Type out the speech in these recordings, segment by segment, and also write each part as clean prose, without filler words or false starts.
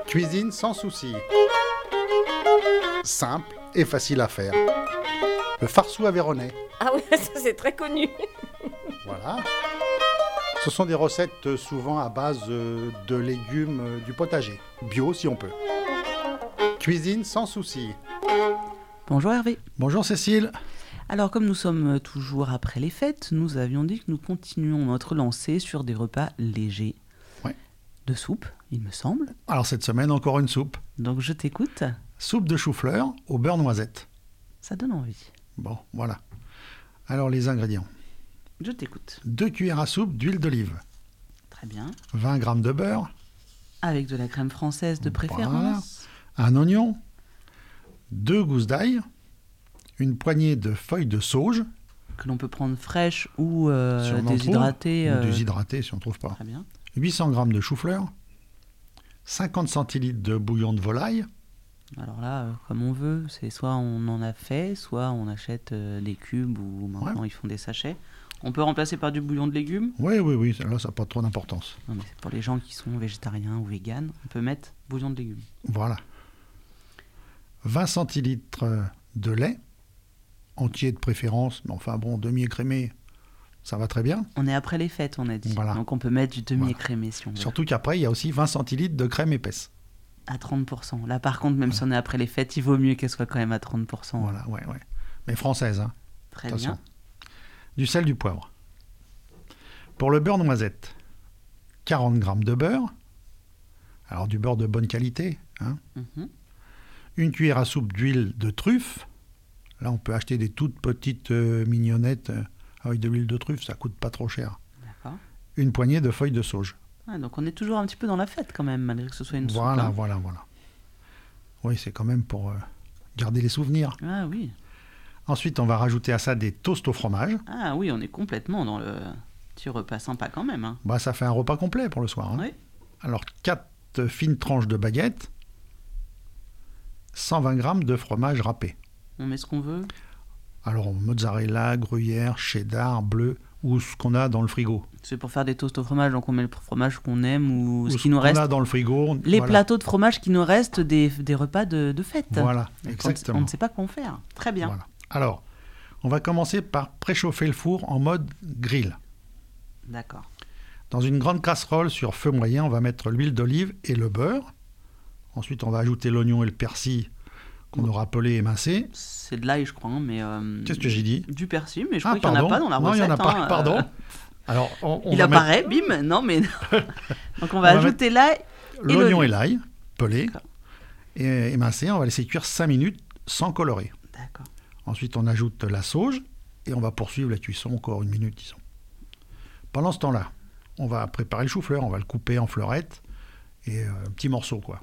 Cuisine sans souci. Simple et facile à faire. Le farceau aveyronnais. Ah oui, ça c'est très connu. Voilà. Ce sont des recettes souvent à base de légumes du potager. Bio si on peut. Cuisine sans souci. Bonjour Hervé. Bonjour Cécile. Alors comme nous sommes toujours après les fêtes, nous avions dit que nous continuons notre lancée sur des repas légers. Ouais. De soupe, il me semble. Alors cette semaine, encore une soupe. Donc je t'écoute. Soupe de chou-fleur au beurre noisette. Ça donne envie. Bon, voilà. Alors les ingrédients. Je t'écoute. 2 cuillères à soupe d'huile d'olive. Très bien. 20 g de beurre. Avec de la crème française de préférence. Voilà. Un oignon. 2 gousses d'ail. Une poignée de feuilles de sauge. Que l'on peut prendre fraîche ou Si on en déshydratée. trouve, ou déshydratée si on ne trouve pas. Très bien. 800 g de chou-fleur. 50 centilitres de bouillon de volaille. Alors là, comme on veut, c'est soit on en a fait, soit on achète des cubes ou maintenant ils font des sachets. On peut remplacer par du bouillon de légumes. Oui, là ça n'a pas trop d'importance. Non, mais c'est pour les gens qui sont végétariens ou véganes, on peut mettre bouillon de légumes. Voilà. 20 centilitres de lait, entier de préférence, mais enfin bon, demi-écrémé, ça va très bien. On est après les fêtes, on a dit. Voilà. Donc on peut mettre du demi-écrémé si on veut. Surtout qu'après, il y a aussi 20 centilitres de crème épaisse. À 30%. Là par contre, même si on est après les fêtes, il vaut mieux qu'elle soit quand même à 30%. Voilà, ouais. Mais française, hein. Très Attention. bien. Du sel, du poivre. Pour le beurre noisette, 40 g de beurre. Alors du beurre de bonne qualité, hein. Mhm. Une cuillère à soupe d'huile de truffe. Là, on peut acheter des toutes petites mignonnettes avec de l'huile de truffe, ça coûte pas trop cher. D'accord. Une poignée de feuilles de sauge. Ah, donc on est toujours un petit peu dans la fête quand même, malgré que ce soit une soupe. Voilà. hein. Oui, c'est quand même pour garder les souvenirs. Ah oui. Ensuite, on va rajouter à ça des toasts au fromage. Ah oui, on est complètement dans le petit repas sympa quand même. hein. Bah, ça fait un repas complet pour le soir. Hein. Oui. Alors, 4 fines tranches de baguette, 120 g de fromage râpé. On met ce qu'on veut. Alors, mozzarella, gruyère, cheddar, bleu, ou ce qu'on a dans le frigo. C'est pour faire des toasts au fromage, donc on met le fromage qu'on aime ou ce Ou qui nous qu'on reste. a dans le frigo. Les voilà. plateaux de fromage qui nous restent des repas de fête. Voilà, Donc, exactement. On ne sait pas quoi en faire. Très bien. Voilà. Alors, on va commencer par préchauffer le four en mode grill. D'accord. Dans une grande casserole sur feu moyen, on va mettre l'huile d'olive et le beurre. Ensuite, on va ajouter l'oignon et le persil qu'on aura pelé et émincé. C'est de l'ail, je crois, hein, mais... Qu'est-ce que j'ai dit? Du persil, mais je crois qu'il n'y en a pas dans la Non, recette. il n'y en a pas, hein, pardon. Alors, on il va apparaît, bim, non mais... Donc on va va ajouter l'ail mettre l'oignon l'oignon. et l'ail, pelé D'accord. et émincé. On va laisser cuire 5 minutes sans colorer. D'accord. Ensuite, on ajoute la sauge et on va poursuivre la cuisson encore 1 minute, disons. Pendant ce temps-là, on va préparer le chou-fleur. On va le couper en fleurettes et petits morceaux, quoi.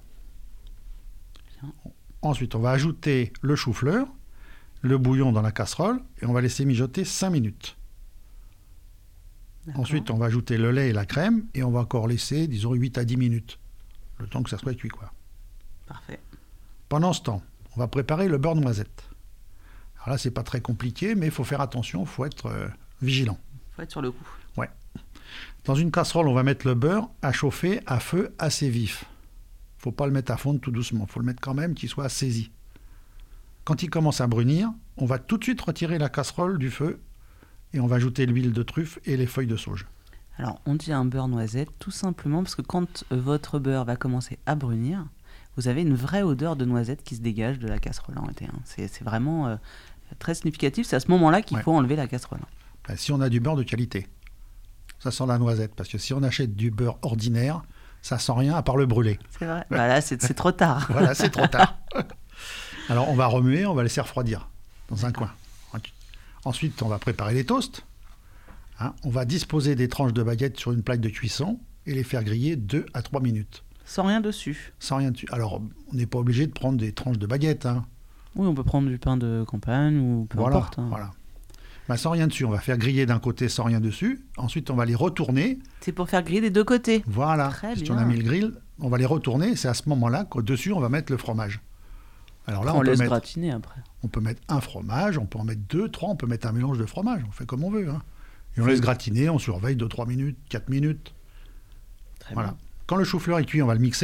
Bien. Ensuite, on va ajouter le chou-fleur, le bouillon dans la casserole et on va laisser mijoter 5 minutes. D'accord. Ensuite, on va ajouter le lait et la crème et on va encore laisser, disons, 8 à 10 minutes. Le temps que ça soit cuit, quoi. Parfait. Pendant ce temps, on va préparer le beurre noisette. Alors là, c'est pas très compliqué, mais il faut faire attention, il faut être vigilant. Faut être sur le coup. Dans une casserole, on va mettre le beurre à chauffer à feu assez vif. Il ne faut pas le mettre à fondre tout doucement, il faut le mettre quand même qu'il soit saisi. Quand il commence à brunir, on va tout de suite retirer la casserole du feu et on va ajouter l'huile de truffe et les feuilles de sauge. Alors, on dit un beurre noisette tout simplement parce que quand votre beurre va commencer à brunir, vous avez une vraie odeur de noisette qui se dégage de la casserole en été. hein. C'est vraiment très significatif. C'est à ce moment-là qu'il Ouais. faut enlever la casserole. Ben, si on a du beurre de qualité, ça sent la noisette. Parce que si on achète du beurre ordinaire, ça sent rien à part le brûler. C'est vrai. Bah là, c'est trop tard. Voilà, c'est trop tard. Alors, on va remuer, on va laisser refroidir dans un coin. Ensuite, on va préparer les toasts. Hein, on va disposer des tranches de baguette sur une plaque de cuisson et les faire griller 2 à 3 minutes. Sans rien dessus. Sans rien dessus. Alors, on n'est pas obligé de prendre des tranches de baguette. Hein. Oui, on peut prendre du pain de campagne ou peu Voilà, importe. hein. voilà. Ben, sans rien dessus, on va faire griller d'un côté sans rien dessus. Ensuite, on va les retourner. C'est pour faire griller des deux côtés. Voilà. Très Si bien. on a mis le grill, on va les retourner. C'est à ce moment-là qu'au-dessus, on va mettre le fromage. Alors là, Après, on peut laisse mettre... gratiner après. On peut mettre un fromage, on peut en mettre 2, 3, on peut mettre un mélange de fromage, on fait comme on veut. Hein. Et on laisse gratiner, on surveille 2-3 minutes, 4 minutes. Très Voilà. bien. Quand le chou-fleur est cuit, on va le mixer.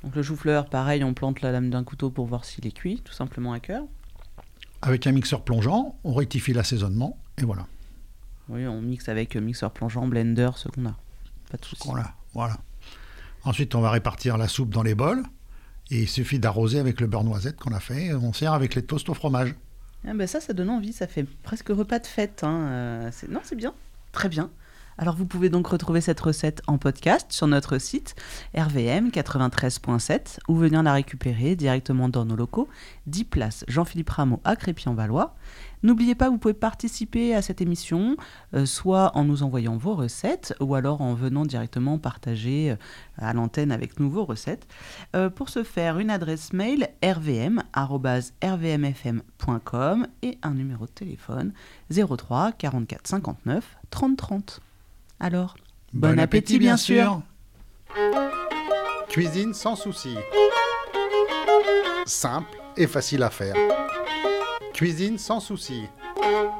Donc le chou-fleur, pareil, on plante la lame d'un couteau pour voir s'il est cuit, tout simplement à cœur. Avec un mixeur plongeant, on rectifie l'assaisonnement et voilà. Oui, on mixe avec mixeur plongeant, blender, ce qu'on a. Pas de souci. Voilà. Ensuite, on va répartir la soupe dans les bols. Et il suffit d'arroser avec le beurre noisette qu'on a fait. On sert avec les toasts au fromage. Ah ben ça donne envie, ça fait presque repas de fête. Hein. Non, c'est bien, très bien. Alors vous pouvez donc retrouver cette recette en podcast sur notre site rvm93.7 ou venir la récupérer directement dans nos locaux, 10 place Jean-Philippe Rameau à Crépy-en-Valois. N'oubliez pas, vous pouvez participer à cette émission, soit en nous envoyant vos recettes ou alors en venant directement partager à l'antenne avec nous vos recettes. Pour ce faire, une adresse mail rvm@rvmfm.com et un numéro de téléphone 03 44 59 30 30. Alors, bon appétit bien sûr. Cuisine sans souci. Simple et facile à faire. Cuisine sans souci.